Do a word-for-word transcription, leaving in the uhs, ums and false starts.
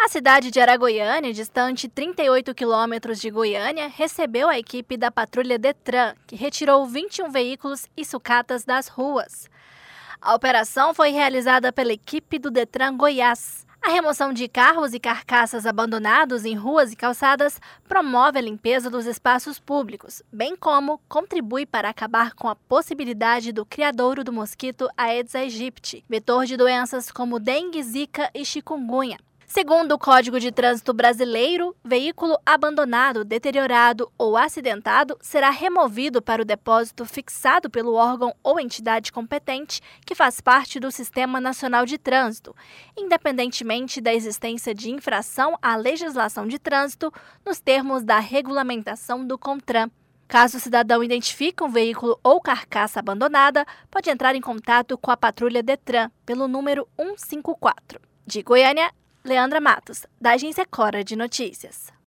cidade de Araguaiânia, distante trinta e oito quilômetros de Goiânia, recebeu a equipe da patrulha Detran, que retirou vinte e um veículos e sucatas das ruas. A operação foi realizada pela equipe do Detran Goiás. A remoção de carros e carcaças abandonados em ruas e calçadas promove a limpeza dos espaços públicos, bem como contribui para acabar com a possibilidade do criadouro do mosquito Aedes aegypti, vetor de doenças como dengue, zika e chikungunya. Segundo o Código de Trânsito Brasileiro, veículo abandonado, deteriorado ou acidentado será removido para o depósito fixado pelo órgão ou entidade competente que faz parte do Sistema Nacional de Trânsito, independentemente da existência de infração à legislação de trânsito nos termos da regulamentação do CONTRAN. Caso o cidadão identifique um veículo ou carcaça abandonada, pode entrar em contato com a patrulha Detran pelo número cento e cinquenta e quatro. De Goiânia, Leandra Matos, da Agência Cora de Notícias.